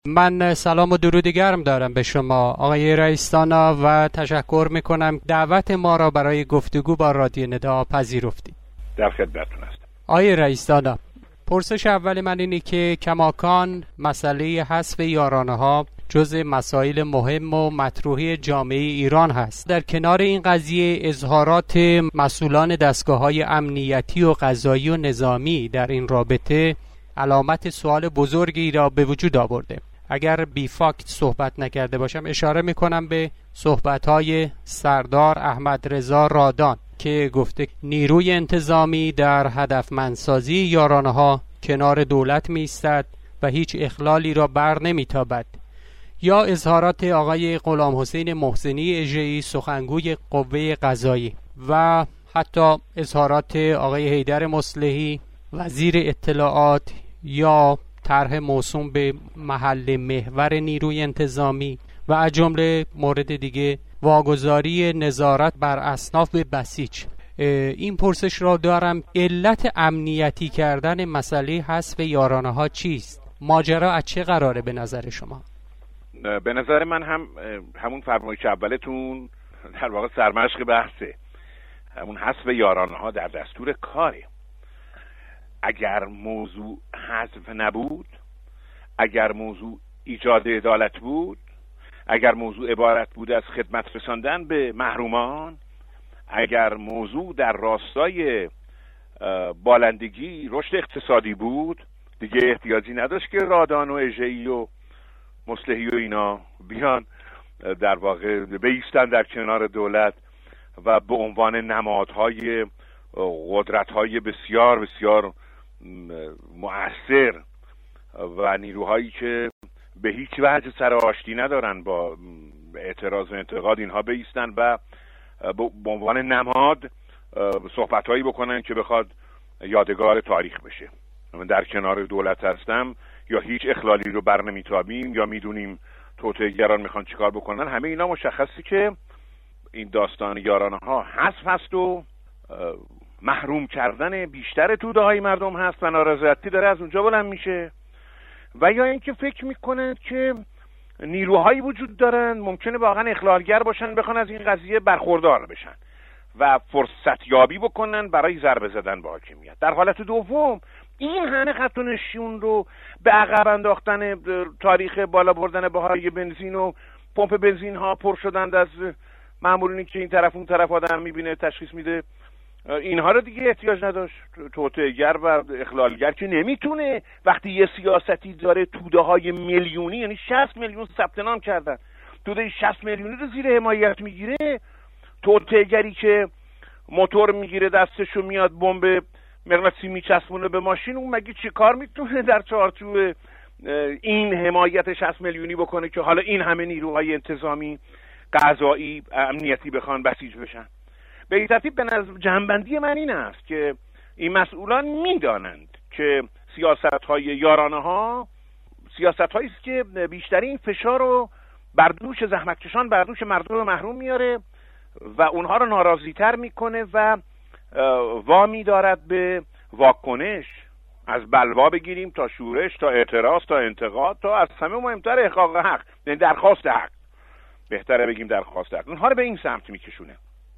من سلام و درود گرم دارم به شما آقای رئیس‌دانا و تشکر میکنم دعوت ما را برای گفتگو با رادیو ندا پذیرفتید. در خدمتتون هستم. آقای رئیس‌دانا، پرسش اول من اینه که کماکان مسئله حذف یارانه‌ها جزء مسائل مهم و مطروحی جامعه ایران هست. در کنار این قضیه اظهارات مسئولان دستگاه‌های امنیتی و قضایی و نظامی در این رابطه علامت سوال بزرگی را به وجود آورده. اگر بی فاکت صحبت نکرده باشم اشاره میکنم به صحبت‌های سردار احمد رضا رادان که گفته نیروی انتظامی در هدفمندسازی یارانه‌ها کنار دولت می‌ایستد و هیچ اخلالی را بر نمی‌تابد. یا اظهارات آقای غلام حسین محسنی اژه‌ای سخنگوی قوه قضایی و حتی اظهارات آقای حیدر مصلحی وزیر اطلاعات یا طرح موسوم به محل محور نیروی انتظامی و از جمله مورد دیگه واگذاری نظارت بر اصناف به بسیج. این پرسش را دارم، علت امنیتی کردن مسئله حذف یارانه‌ها چیست؟ ماجرا از چه قراره به نظر شما؟ به نظر من همون فرمایش اولتون در واقع سرمشق بحثه. همون حذف یارانه‌ها در دستور کاره. اگر موضوع حذف نبود، اگر موضوع ایجاد عدالت بود، اگر موضوع عبارت بود از خدمت رساندن به محرومان، اگر موضوع در راستای بالندگی رشد اقتصادی بود، دیگه احتیاجی نداشت که رادان و اژه‌ای و مصلحی و اینا بیان در واقع بایستن در کنار دولت و به عنوان نمادهای قدرت‌های بسیار بسیار مؤثر و نیروهایی که به هیچ وجه سر آشتی ندارن با اعتراض و انتقاد اینها بایستن و به عنوان نماد صحبت‌هایی بکنن که بخواد یادگار تاریخ بشه. من در کنار دولت هستم یا هیچ اخلالی رو بر نمیتابیم یا میدونیم توطئه‌گران میخوان چیکار بکنن. همه اینا مشخصی که این داستان یارانه‌ها حذف هست و محروم کردن بیشتر توده های مردم هست و نارضایتی داره از اونجا بلند میشه. و یا اینکه فکر میکنن که نیروهایی وجود دارن ممکنه واقعا اخلالگر باشن، بخوان از این قضیه برخوردار بشن و فرصت یابی بکنن برای ضربه زدن به حاکمیت. در حالت دوم این همه خط و نشون رو به عقب انداختن تاریخ بالا بردن بهای بنزین و پمپ بنزین ها پر شدند از مامورینی که این طرف اون طرف آدم میبینه تشخیص میده، اینها رو دیگه احتیاج نداشت. توطئه‌گر و اخلالگر که نمیتونه وقتی یه سیاستی داره توده های میلیونی، یعنی 60 میلیون ثبت نام کردن، توده 60 میلیونی رو زیر حمایت میگیره، توطئه‌گری که موتور میگیره دستشو میاد بمب مغناطیسی میچسبونه به ماشین، اون مگه چه کار میتونه در چارچوب این حمایت 60 میلیونی بکنه که حالا این همه نیروهای انتظامی قضایی امنیتی بخوان بسیج بشن؟ به این ترتیب به نظر جنبندی من این است که این مسئولان میدانند که سیاست‌های یارانه‌ها سیاست‌هایی است که بیشترین فشار رو بر دوش زحمتکشان، بر دوش مردم محروم میاره و اونها رو ناراضی‌تر میکنه و وامی دارد به واکنش، از بلوا بگیریم تا شورش، تا اعتراض، تا انتقاد، تا از همه مهمتر احقاق حق، یعنی درخواست حق، بهتره بگیم درخواست حق، اونها رو به این سمت میکشونه.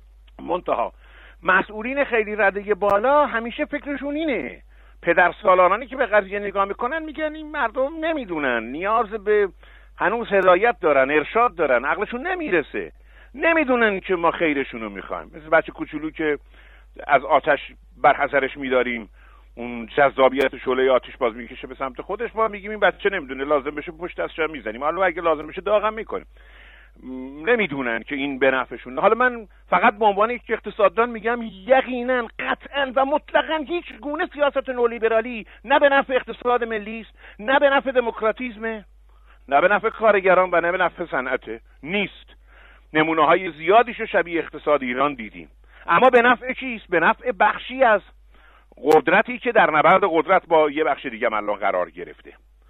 منتها مسئولین خیلی رده بالا همیشه فکرشون اینه، پدرسالارانی که به قضیه نگاه میکنن میگن این مردم نمیدونن، نیاز به هنوز هدایت دارن، ارشاد دارن، عقلشون نمیرسه، نمیدونن که ما خیرشونو میخوایم. مثل بچه کوچولو که از آتش برحذرش میداریم، اون جذابیت شعله آتش باز میکشه به سمت خودش، ما میگیم این بچه نمیدونه، لازم بشه پشت دستش میزنیم، حالا اگه لازم بشه داغم میکنیم. نمیدونن که این به نفعشون. حالا من فقط به عنوان یک اقتصاددان میگم یقینا قطعا و مطلقا هیچ گونه سیاست نولیبرالی نه به نفع اقتصاد ملی است، نه به نفع دموکراتیسم، نه به نفع کارگران و نه به نفع صنعت نیست. نمونه های زیادیش رو شبیه اقتصاد ایران دیدیم. اما به نفع چیست؟ به نفع بخشی از قدرتی که در نبرد قدرت با یه بخش دیگه الان قرار گرفته.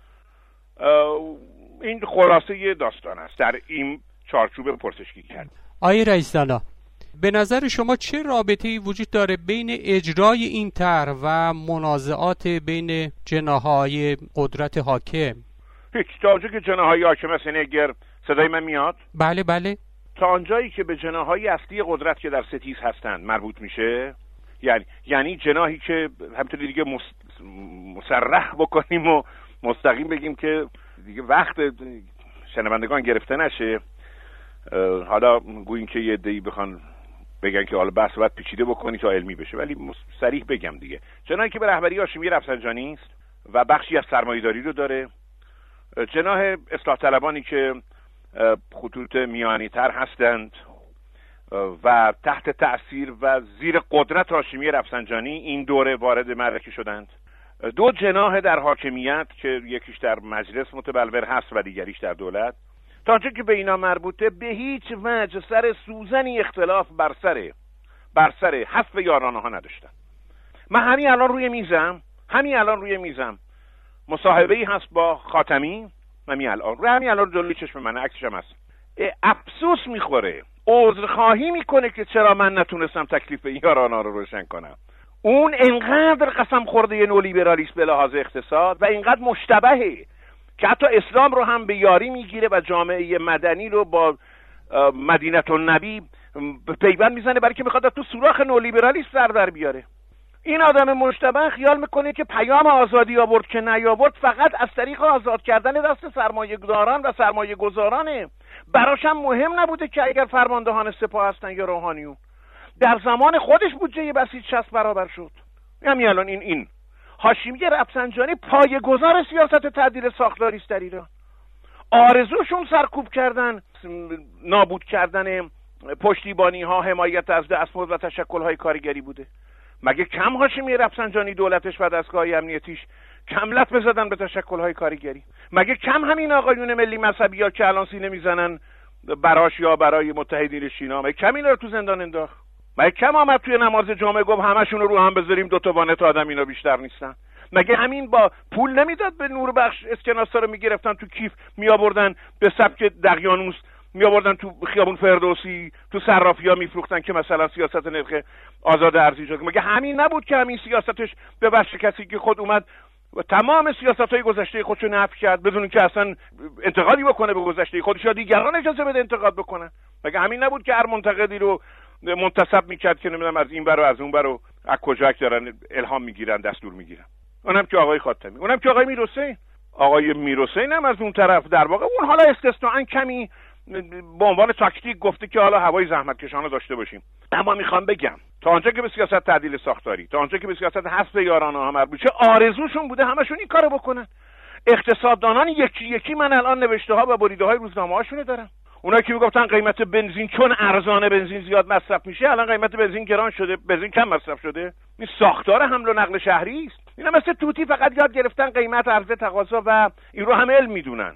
این خلاصه داستان است در این چارچوب پرسشگی کرد. آقای رئیس‌دانا، به نظر شما چه رابطه‌ای وجود داره بین اجرای این طرح و منازعات بین جناح‌های قدرت حاکم؟ هیچ. تا آنجا که جناحهای حاکم سنگر صدای من میاد؟ بله بله. تا آنجایی که به جناحهای اصلی قدرت که در ستیز هستند مربوط میشه، یعنی جناحی که همینطوری دیگه مصرح بکنیم و مستقیم بگیم که دیگه وقت شنوندگان گرفته نشه، حالا گوییم که یه عده‌ای بخوان بگن که حالا بحث باید پیچیده بکنی تا علمی بشه، ولی صریح بگم دیگه، جناحی که به رهبری هاشمی رفسنجانی است و بخشی از سرمایه‌داری رو داره، جناح اصلاح طلبانی که خطوط میانی تر هستند و تحت تأثیر و زیر قدرت هاشمی رفسنجانی این دوره وارد معرکه شدند، دو جناح در حاکمیت که یکیش در مجلس متبلور هست و دیگریش در دولت، تا آنچه که به اینا مربوطه به هیچ وجه سر سوزنی اختلاف بر سر حذف یارانه ها نداشتن. من همین الان روی میزم مصاحبه‌ای هست با خاتمی، همین الان جلوی چشم من، عکسش هم هست. افسوس میخوره، عذرخواهی میکنه که چرا من نتونستم تکلیف یارانه رو روشن کنم. اون انقدر قسم خورده نولیبرالیسم به لحاظ اقتصاد و اینقدر مشتبهه که حتی اسلام رو هم به یاری میگیره و جامعه مدنی رو با مدینه النبی پیوند میزنه، برای که میخواد تو سوراخ نولیبرالیسم سر در بیاره. این آدم مشتبه خیال میکنه که پیام آزادی آورد که نیاورد فقط از طریق آزاد کردن دست سرمایه‌داران و سرمایه‌گذارانه. براش هم مهم نبوده که اگر فرماندهان سپاه هستن یا روحانیون. در زمان خودش بودجه بسیج 60 برابر شد. همین الان این هاشمی رفسنجانی پایه‌گذار سیاست تعدیل ساختاری است در ایران. آرزوشون سرکوب کردن، نابود کردن پشتیبانی ها، حمایت از دستمزد و تشکل های کارگری بوده. مگه کم هاشمی رفسنجانی دولتش و دستگاه امنیتیش کم لطمه زدن به تشکل های کارگری؟ مگه کم همین آقایون ملی مذهبی ها که الان سینه میزنن براش یا برای متحدین شینا، مگه کم اینا رو تو زندان انداخت؟ مگه کم آمد توی نماز جمعه گفت همشون رو هم بذاریم دو تا وانت آدم اینا بیشتر نیستن؟ مگه همین با پول نمیداد به نوربخش اسکناسا رو میگرفتن تو کیف میآوردن به سبک دقیانوس میآوردن تو خیابون فردوسی تو صرافی‌ها میفروختن که مثلا سیاست نرخ آزاد ارزی شد؟ مگه همین نبود که همین سیاستش به وجه کسی که خود اومد و تمام سیاست‌های گذشته خودشو نفی کرد بدون اینکه اصلا انتقادی بکنه به گذشته خودش یا دیگران اجازه بده انتقاد بکنن؟ مگه همین نبود که هر منتقدی رو منتسب میکرد که نمیدونم از این ور و از اون ور و از کجا دارن الهام میگیرن، دستور میگیرن؟ اونم که آقای خاتمی، اونم که آقای میرحسین هم از اون طرف در واقع اون حالا استثناءً کمی به عنوان تاکتیک گفته که حالا هوای زحمتکشانه داشته باشیم. اما میخوام بگم تا آنجا که به سیاست تعدیل ساختاری، تا آنجا که به سیاست حذف یارانه ها مربوط میشه، آرزوشون بوده همشون این کارو بکنن. اقتصاددانان یکی یکی من الان نوشته ها و بریده های روزنامه هاشونو دارم. اونایی که میگفتن قیمت بنزین چون ارزانه بنزین زیاد مصرف میشه، الان قیمت بنزین گران شده، بنزین کم مصرف شده. این ساختار حمل و نقل شهری است. اینا مثل توتی فقط یاد گرفتن قیمت، عرضه، تقاضا و این رو همه علم میدونن.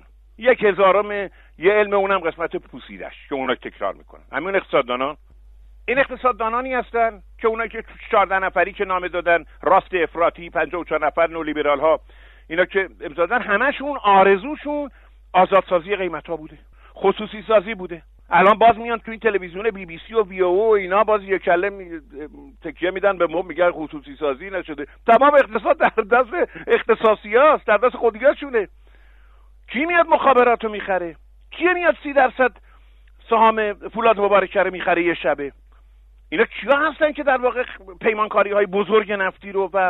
1/1000 یه علم، اونم قسمت پوسیدش که اونا تکرار میکنن. همین اقتصاددانان، این اقتصاددانانی هستن که اونایی که 14 نفری که نامه دادن راست افراطی، 54 نفر نولیبرال ها، اینا که امضا دادن، همشون آرزوشون آزادسازی قیمت ها بوده، خصوصی سازی بوده. الان باز میان تو این تلویزیون BBC و VO و اینا باز یک کله تکیه میدن به میگن خصوصی سازی نشده. تمام اقتصاد در دست اختصاصیاست، در دست خودیاشونه. کی میاد مخابراتو میخره؟ کی میاد 30% سهام فولاد مبارکه رو میخره یه شبه؟ اینا کیا هستن که در واقع پیمانکاری های بزرگ نفتی رو و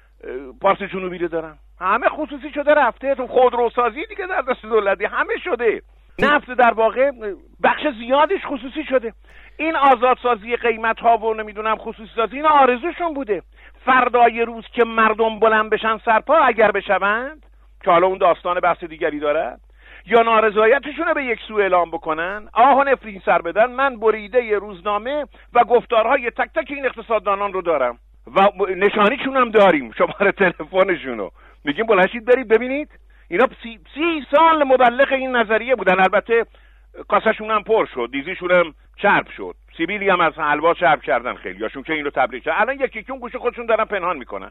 پارس جنوبی رو دارن؟ همه خصوصی شده رفته. تو خودروسازی دیگه در دست دولتی همه شده. نفت در واقع بخش زیادش خصوصی شده. این آزادسازی قیمت ها و نمیدونم خصوصی سازی، اینا آرزوشون بوده. فردای روز که مردم بلند بشن سرپا اگر بشوند، که حالا اون داستان بحث دیگری داره، یا نارضایتشون رو به یک سو اعلام بکنن، آه و نفرین سر بدن، من بریده روزنامه و گفتارهای تک تک این اقتصاددانان رو دارم و نشانیشون هم داریم، شماره تلفنشونو، میگیم بلنشید برید ببینید. اینا 30 سال مبلغ این نظریه بودن. البته کاسهشون هم پر شد، دیزیشون هم چرب شد، سیبیلی هم از حلوا چرب کردن خیلیاشون که این رو تبلیغ کردن. الان یکی اون گوشه خودشون دارن پنهان میکنن.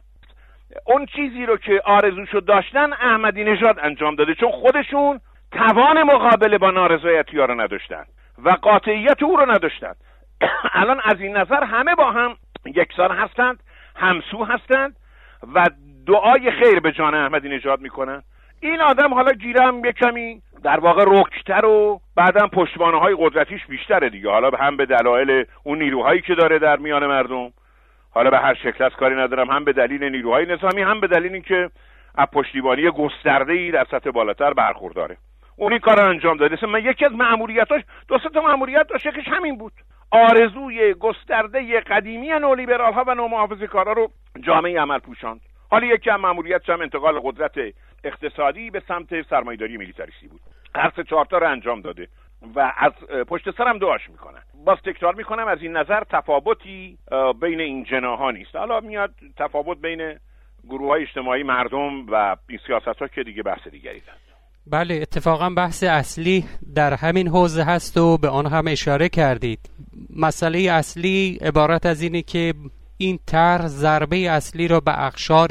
اون چیزی رو که آرزوشو داشتن احمدی نژاد انجام داده، چون خودشون توان مقابله با نارضایتی‌ها رو نداشتن و قاطعیت او رو نداشتن. الان از این نظر همه با هم یکسان هستند، همسو هستند و دعای خیر به جان احمدی نژاد میکنن. این آدم حالا گیرم یه کمی در واقع رکتر و بعدم پشتوانه‌های قدرتیش بیشتره دیگه، حالا هم به دلایل اون نیروهایی که داره در میان مردم، حالا به هر شکل از کاری ندارم، هم به دلیل نیروهای نظامی، هم به دلیل اینکه از پشتیبانی گسترده‌ای در سطح بالاتر برخورداره. اون این کار رو انجام داده. من یکی از مأموریتاش، دو سه تا مأموریت داشت، یکیش همین بود، آرزوی گسترده قدیمی نولیبرال‌ها و نومحافظه‌کارا رو جامعه عمل پوشاند. حالا یکی از مأموریتش هم انتقال قدرت اقتصادی به سمت سرمایه‌داری میلیتاریستی بود. هر سه چهار تا رو انجام داده و از پشت سرم دعاش میکنن. باز تکرار میکنم، از این نظر تفاوتی بین این جناحا نیست. حالا میاد تفاوت بین گروه‌های اجتماعی، مردم و این سیاست‌ها که دیگه بحث دیگری دارن. بله، اتفاقا بحث اصلی در همین حوزه هست و به آن هم اشاره کردید. مسئله اصلی عبارت از اینه که این طرح ضربه اصلی را به اقشار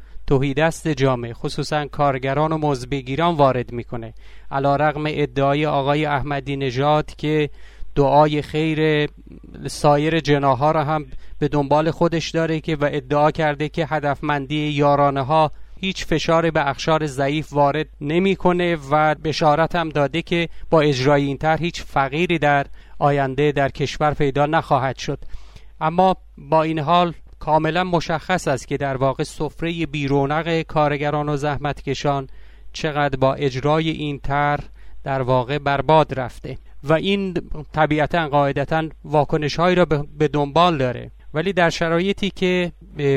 تهیدست جامعه، خصوصا کارگران و مزدبگیران وارد میکنه. علیرغم ادعای آقای احمدی نژاد که دعای خیر سایر جناح‌ها را هم به دنبال خودش داره که و ادعا کرده که هدفمندی یارانه ها هیچ فشار به اقشار ضعیف وارد نمیکنه و بشارت هم داده که با اجرای این طرح هیچ فقیری در آینده در کشور پیدا نخواهد شد. اما با این حال کاملا مشخص است که در واقع سفره بیرونق کارگران و زحمتکشان چقدر با اجرای این طرح در واقع برباد رفته و این طبیعتا قاعدتا واکنش‌هایی را به دنبال داره. ولی در شرایطی که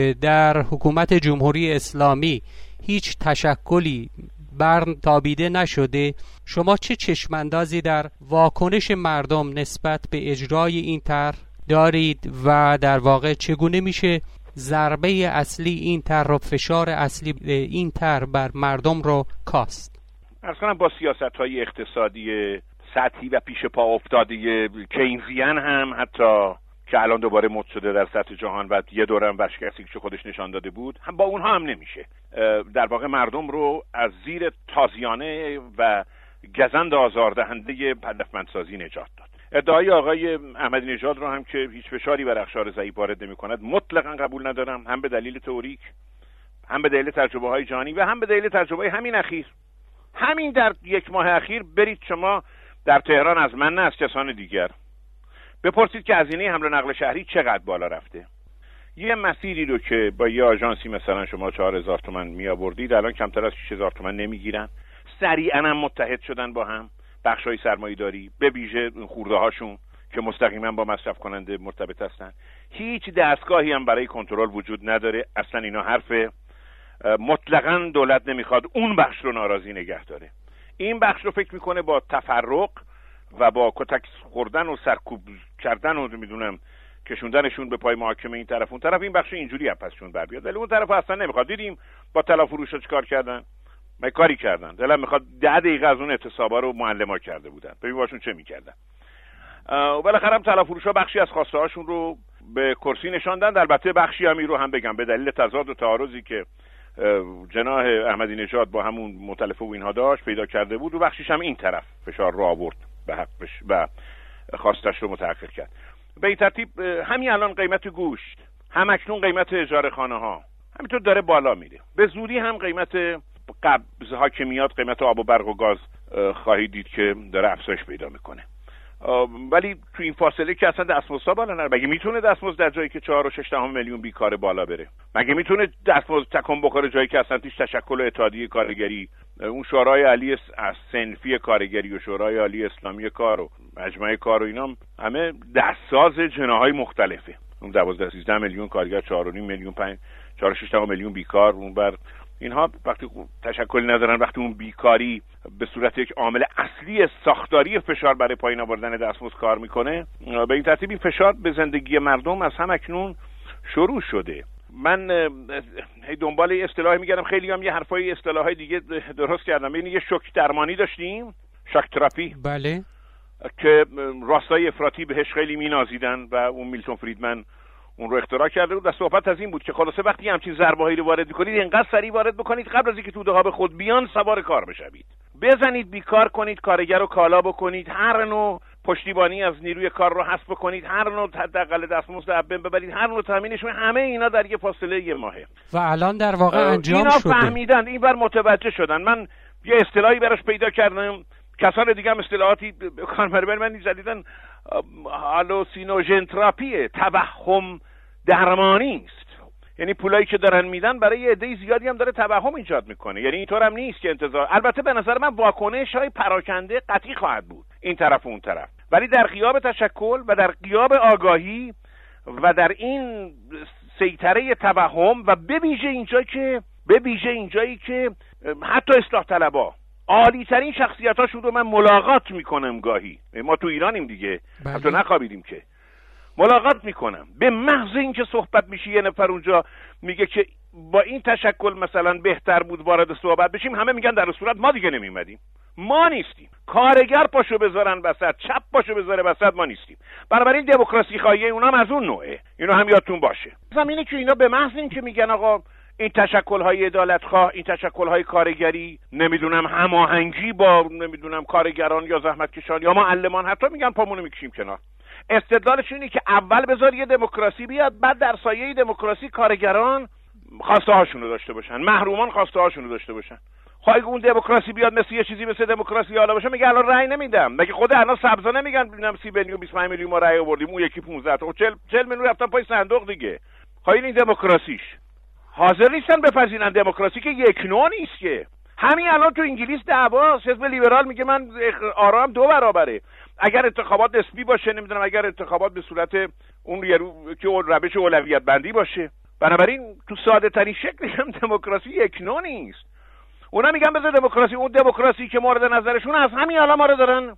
در حکومت جمهوری اسلامی هیچ تشکلی برن تابیده نشده، شما چه چشماندازی در واکنش مردم نسبت به اجرای این طرح دارید و در واقع چگونه میشه ضربه اصلی این طرح رو، فشار اصلی این طرح بر مردم رو کاست؟ اصلا با سیاست‌های اقتصادی سطحی و پیش پا افتاده کینزیان هم حتی که الان دوباره مد شده در سطح جهان و یه دورم ورشکستی که خودش نشان داده بود، هم با اونها هم نمیشه در واقع مردم رو از زیر تازیانه و گزند آزاردهنده هدفمندسازی نجات داد. ادعای آقای احمدی نژاد رو هم که هیچ فشاری بر اقشار ضعیف وارد نمی‌کند مطلقاً قبول ندارم، هم به دلیل تئوریک، هم به دلیل تجربه‌های جهانی و هم به دلیل تجربه همین اخیر. همین در یک ماه اخیر برید شما در تهران، از من نه از کسان دیگر، بپرسید که هزینه حمل و نقل شهری چقدر بالا رفته. یه مسیری رو که با یه آژانسی مثلا شما 4000 تومان میآوردید، الان کمتر از 6000 تومان نمیگیرن. سریعا هم متحد شدن با هم بخشای سرمایه‌داری، به ویژه خورده هاشون که مستقیما با مصرف کننده مرتبط هستن. هیچ دستگاهی هم برای کنترل وجود نداره. اصلا اینا حرف مطلقاً دولت نمیخواد اون بخش رو ناراضی نگه داره. این بخش رو فکر میکنه با تفرق و با کتک خوردن و سرکوب کردن و میدونم کشوندنشون به پای محاکمه این طرف اون طرف، این بخش اینجوری پسشون بر بیاد. ولی اون طرف اصلا نمیخواد. دیدیم با طلا فروشا چیکار کردن؟ ما کاری کردن. دلم میخواد 10 دقیقه از اون اعتصابا رو معلما کرده بودن. ببین باشون چه میکردن. بالاخره هم طلا فروشا بخشی از خواسته هاشون رو به کرسی نشاندن. البته بخشی هم رو هم بگم به دلیل تضاد و تعارضی که جناح احمدی نژاد با همون مؤتلفه و اینها داشت پیدا کرده بود و بخشیش هم این طرف فشار رو آورد به حقش و خواستش رو متحقق کرد. به این ترتیب همین الان قیمت گوشت، هم اکنون قیمت اجاره خانه ها همینطور داره بالا میره. به زودی هم قیمت قبض ها که میاد، قیمت آب و برق و گاز خواهید دید که داره افزایش پیدا میکنه. ولی تو این فاصله که اصلا دستمزد بالا نره. مگه میتونه دستمزد در جایی که 4.6 میلیون بیکار بالا بره؟ مگه میتونه دستمزد تکون بخوره جایی که اصلا توش تشکل اتحادیه کارگری، اون شورای عالی صنفی کارگری و شورای عالی اسلامی کار و مجمع کار و اینا همه دستساز جناح‌های مختلفه. اون 12-13 میلیون کارگر، 4.5 میلیون 4.6 میلیون بیکار، اون بر اینها وقتی تشکلی ندارن، وقتی اون بیکاری به صورت یک عامل اصلی ساختاری فشار برای پایین آوردن دستمزد کار میکنه، به این ترتیب این فشار به زندگی مردم از هم اکنون شروع شده. من دنبال اصطلاحی میگردم، خیلی هم یه حرفای اصطلاحای دیگه درست کردم. یعنی یه شوک درمانی داشتیم، شوک تراپی، بله، که راستای افراطی بهش خیلی مینازیدن و اون میلتون فریدمن اون رو اختراع کرده بود و صحبت از این بود که خلاصه وقتی همچین ضربه‌هایی رو وارد می‌کنید اینقدر سریع وارد بکنید قبل از اینکه توده ها به خود بیان سوار کار بشوید. بزنید، بیکار کنید، کارگر رو کالا بکنید، هر نوع پشتیبانی از نیروی کار رو حذف بکنید، هر نوع حداقل دستمزد از بین ببرید، هر نوع تامینش، همه اینا در یه فاصله یه ماهه. و الان در واقع انجام اینا شده. فهمیدن، این بر متوجه شدن. من یه اصطلاحی براش پیدا کردم، کسان دیگه هم اصطلاحاتی کاربر من جدیدن هالوسینوژن تراپیه، توهم درمانی است. یعنی پولایی که دارن میدن برای یه عده زیادی هم داره توهم ایجاد میکنه. یعنی اینطور هم نیست که انتظار، البته به نظر من واکنش های پراکنده قطعی خواهد بود این طرف و اون طرف، ولی در غیاب تشکل و در غیاب آگاهی و در این سیطره توهم و به ویژه اینجایی که حتی اصلاح طلبا عالی ترین شخصیتاشون رو من ملاقات میکنم گاهی، ما تو ایرانیم دیگه، حتی نخوابیدیم که ملاقات میکنم، به محض اینکه صحبت میشه یه نفر اونجا میگه که با این تشکل مثلا بهتر بود وارد صحبت بشیم، همه میگن در صورت ما دیگه نمیمدیم، ما نیستیم. کارگر پاشو بذارن وسط، چپ پاشو بذاره وسط، ما نیستیم. بنابراین دموکراسی خواهی اونا هم از اون نوعه، اینو هم یادتون باشه. زمینه که اینا به محض اینکه میگن آقا این تشکل‌های عدالت‌خواه، این تشکل‌های کارگری، نمیدونم هماهنگی با نمیدونم کارگران یا زحمتکشان یا معلمان، حتی میگن پامونو میکشیم کنار. استدلالش اینه که اول بذار یه دموکراسی بیاد، بعد در سایه دموکراسی کارگران خواسته هاشون رو داشته باشن، محرومان خواسته هاشون رو داشته باشن. خواهی اون دموکراسی بیاد مثل یه چیزی مثل دموکراسی حالا باشه، میگه الان رأی نمیدم. مگه خود الان سبزا نمیگن ببینم 30 میلیون 25 میلیون ما رأی آوردیم، اون یکی 15 تا 40 میلیون رفتن پای صندوق دیگه. خواهی این دموکراسیش حاضر نیستن بپذیرن دموکراسی که یک نوع نیست که. همین الان تو انگلیس دعواست، حزب لیبرال میگه من آرام 2 برابره. اگر انتخابات نسبی باشه، نمیدونم اگر انتخابات به صورت اون که روش اولویت بندی باشه. بنابراین تو ساده ترین شکلش هم دموکراسی یک نوع نیست. اونا میگن بذار دموکراسی، اون دموکراسی که مورد نظرشون از همین الان ما رو دارن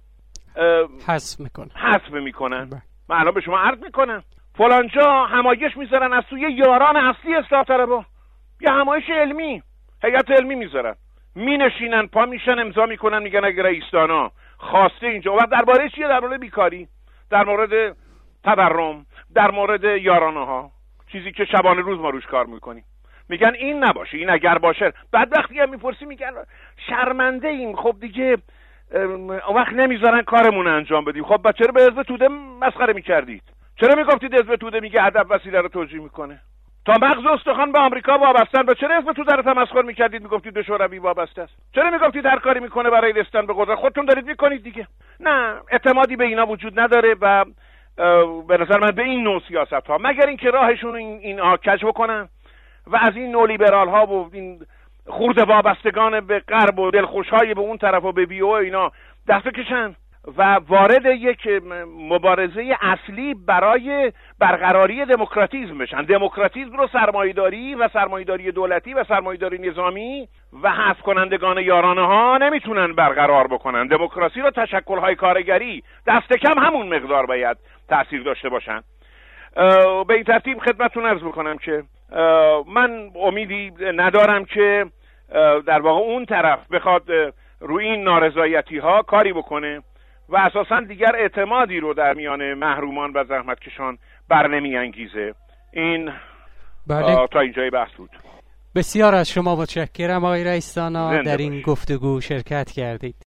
حذف میکنن. من الان به شما عرض میکنم فلانجا همایش میذارن از سوی یاران اصلی اصلاح طلبها، یه همایش علمی، هیئت علمی میذارن، مینشینن، پا میشن، امضا میکنن، میگن اگه رئیس دانا خواسته اینجا. و درباره چیه؟ در مورد بیکاری، در مورد تورم، در مورد یارانه ها، چیزی که شبانه روز ما روش کار میکنیم. میگن این نباشه، این اگر باشه. بعد وقتی هم میپرسی میگن شرمنده ایم، خب دیگه وقت نمیذارن کارمون انجام بدیم. خب چرا به حزب توده مسخره میکردید؟ چرا میگفتید حزب توده میگه هدف وسیله رو توجیه میکنه؟ تا مغز استخوان به آمریکا وابستن، با چرا حزب توده رو تمسخر میکردید؟ میگفتید به شوروی وابسته است. چرا میگفتید هر کاری میکنه برای رسیدن به قدرت؟ خودتون دارید میکنید دیگه. نه، اعتمادی به اینا وجود نداره و به نظر من به این نوع سیاست ها، مگر اینکه راهشون اینها کج بکنن و از این نو لیبرال ها و این خورده وابستگان به غرب و دلخوشهای به اون طرف و به بیو اینا دست بکشن و وارد یک مبارزه اصلی برای برقراری دموکراتیسم بشن. دموکراتیسم رو سرمایه‌داری و سرمایه‌داری دولتی و سرمایه‌داری نظامی و حذف کنندگان یارانه ها نمیتونن برقرار بکنن. دموکراسی رو تشکل‌های کارگری دست کم همون مقدار باید تأثیر داشته باشن. به این ترتیب خدمتتون عرض میکنم که من امیدی ندارم که در واقع اون طرف بخواد روی این نارضایتی ها کاری بکنه و اساساً دیگر اعتمادی رو در میان محرومان و زحمتکشان بر نمی انگیزه. این تا اینجای بحث بود. بسیار از شما متشکرم آقای رئیس دانا، در این گفتگو شرکت کردید.